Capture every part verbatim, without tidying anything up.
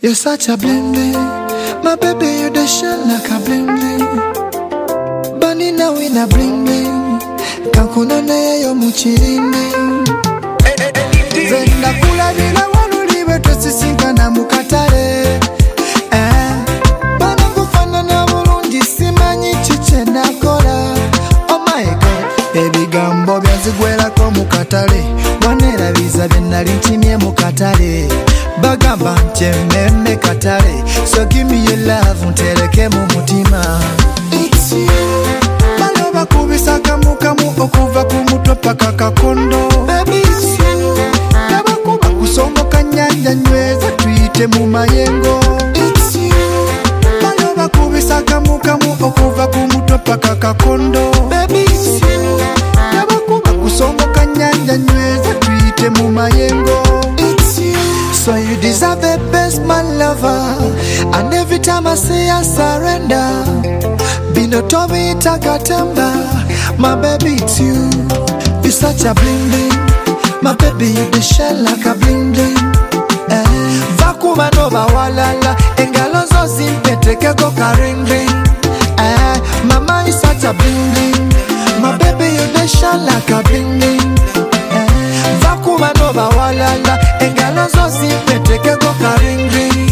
You're such a bling bling, my baby, you the shine like a bling bling. Bunny now in a bling bling, kankuna na yo muchirindi. Zenda kula bila wanuliwe tusisinga na mukatare. Eh, bana kufana na mulungi simanyi chiche na kola. Oh my God, baby gambo byanzigwela ko mukatare. Wanera biza benali nchimye mukatare. Bagamba nchememe katare. So give me your love untereke mu mutima. It's you. Baloba kubisa kamu kamu okuva kumutwe paka kakondo. Baby it's you. Nabakuba kusongoka nyanja nyweza tuite mu mayengo. It's you. Baloba kubisa kamu kamu okuva kumutwe paka kakondo. Baby it's you. Nabakuba kusongoka nyanja nyweza tuite mu mayengo. It's you. So you deserve the best, my lover. And every time I say I surrender, Bino Tomi Takatemba, my baby it's you. You such a bling bling, my baby you the shell like a bling bling. Eh, Vakuma nova walala, engalozo zimpete keko karing ring. Eh, mama you such a bling bling, my baby you the shell like a bling bling. Eh, Vakuma nova walala, engalozo zimpete keko karing ring.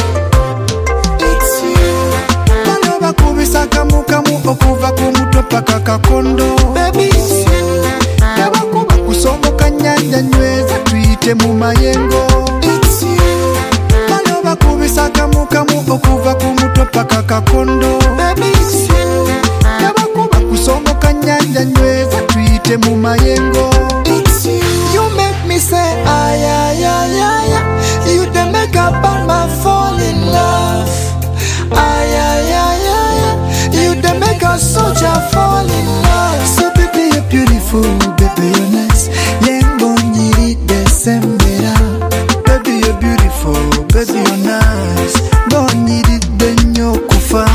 It's you. Baloba kubisa kamu kamu okuva kumutwe paka kakondo. Baby it's you. Nabakuba kusongoka nyanja nyweza tuite mu mayengo. It's you. Baloba kubisa kamu kamu okuva kumutwe paka kakondo. Baby it's you. Nabakuba kusongoka nyanja nyweza tuite mu mayengo. It's you. You make me say ay ay ay ay. You the make up on my fall in love. Ay ay ay ay. You the make a soldier fall in love. So baby you're beautiful, baby you're nice. Yengo nyiri desembera. Baby you're beautiful, baby you're nice. Go nyiri denyo kufa.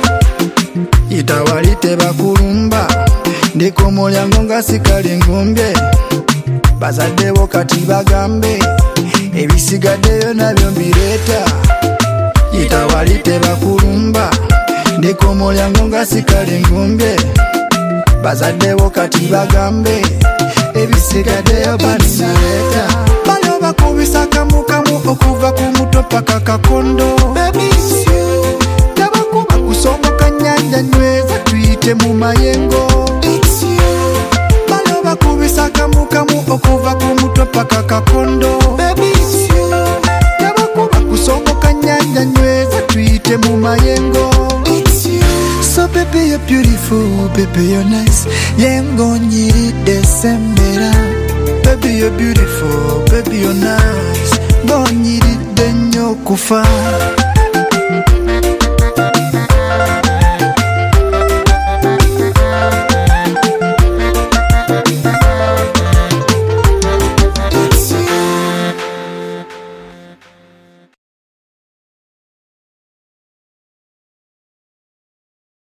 Itawalite bakulumba. Ndiko mulyango nga sikali ngumbe. Bazaddewo kati bagambe. Ebisigaddeyo nabyo mbireta. Itawalite bakulumba. Ndiko mulyango nga sikali ngumbe. Bazaddewo kati bagambe. Ebisigaddeyo banireta. Baloba kubisa kamu kamu okuva kumutwe paka kakondo. Baby it's you. Nabakuba kusongoka nyanja nyweza tuite mu mayengo. It's you. Baloba kubisa kamu kamu okuva kumutwe paka kakondo. Baby it's you. Nabakuba kusongoka nyanja nyweza tuite mu mayengo. It's you. So baby you're beautiful, baby you're nice. Yengo nyiri desembera. Baby you're beautiful, baby you're nice. Go nyiri denyo kufa.